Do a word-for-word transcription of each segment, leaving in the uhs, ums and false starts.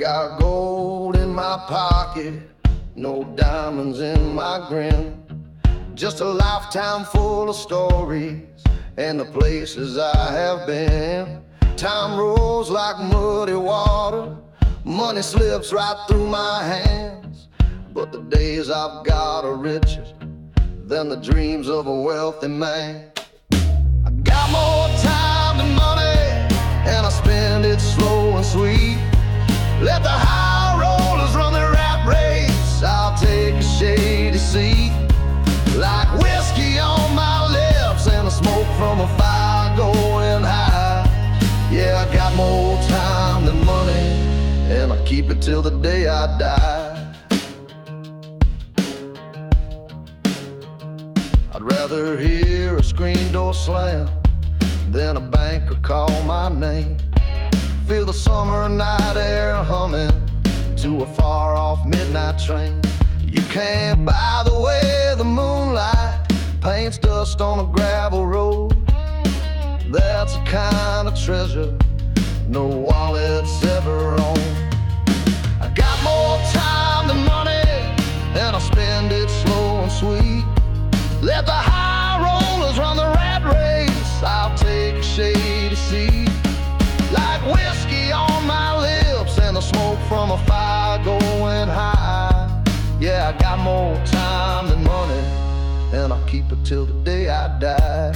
got gold in my pocket, no diamonds in my grin. Just a lifetime full of stories and the places I have been. Time rolls like muddy water, money slips right through my hands. But the days I've got are richer than the dreams of a wealthy man. I got more time than money, and I spend it slow and sweet. Let the high rollers run their rat race, I'll take a shady seat. Like whiskey on my lips and the smoke from a fire going high. Yeah, I got more time than money, and I keep it till the day I die. I'd rather hear a screen door slam than a banker call my name. Feel the summer night air humming to a far-off midnight train. You can't buy the way the moonlight paints dust on a gravel road. That's the kind of treasure no wallet's ever owned. I got more time than money, and I spend it slow and sweet. Let the high rollers run the rat race, I'll take a shady seat. Like whiskey on my lips and the smoke from a fire going high. Yeah, I got more time than money, and I'll keep it till the day I die.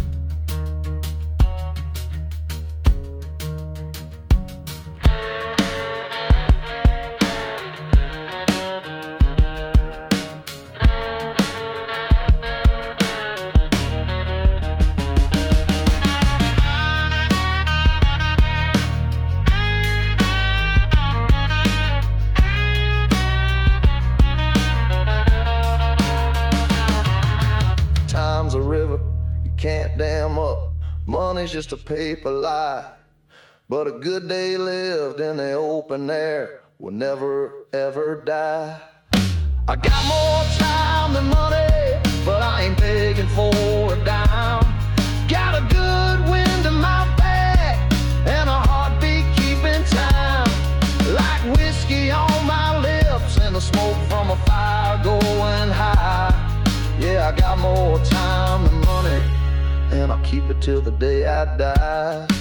Time's a river you can't dam up. Money's just a paper lie. But a good day lived in the open air will never ever die. I got more time than money, but I ain't begging for a dime. Got a good wind in my back and a heartbeat keeping time. Like whiskey on my lips and the smoke from a fire going high. Yeah, I got more time than money, and I'll keep it till the day I die.